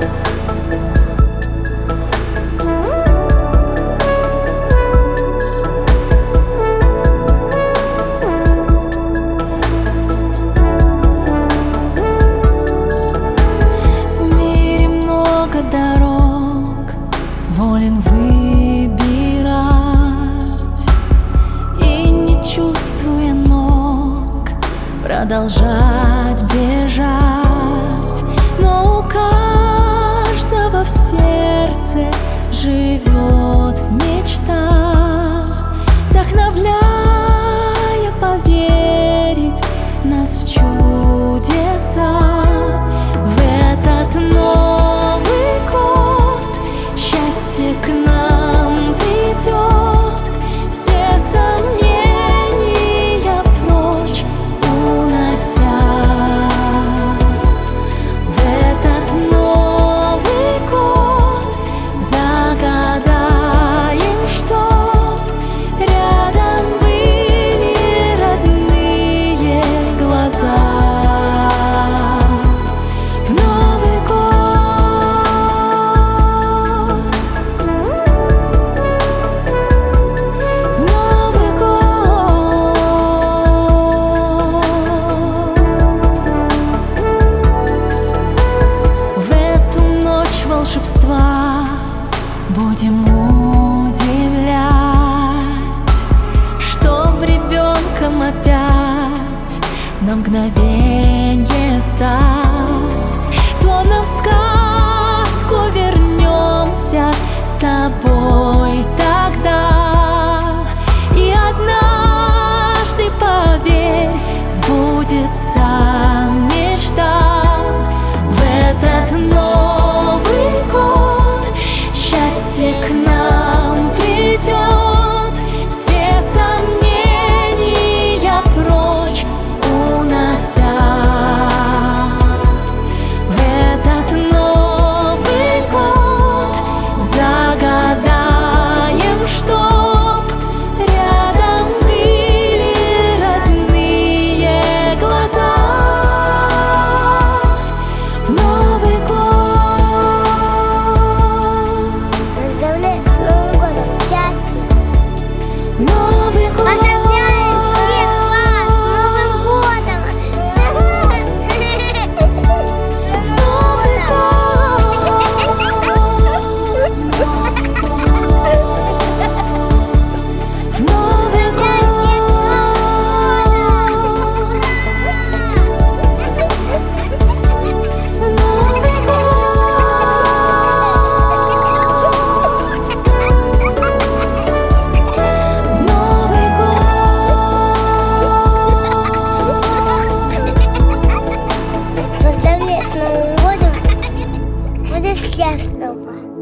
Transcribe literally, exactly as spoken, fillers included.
волен выбирать, и не чувствуя ног продолжать бежать. Но у каждого в сердце живет мечта, вдохновляя поверить нас в чудеса. В этот Новый год счастье к нам придет, все сомнения прочь унося. В этот Новый год загадаем, чтоб рядом были родные глаза. В Новый год, в Новый год, в эту ночь волшебства будем удивлять, чтоб ребенком опять на мгновенье стать. Словно в сказку вернемся с тобой тогда, и однажды, поверь, сбудется мечта. В этот Новый год счастье к нам придет, все сомнения прочь унося. В этот Новый год загадаем, чтоб рядом были родные глаза. В Новый год, Поздравляю с Новым годом, счастья! в Новый год, Поздравляем всех вас с Новым годом! в Новый год, в Новый год. Поздравляю с Новым годом! Буду счастлива!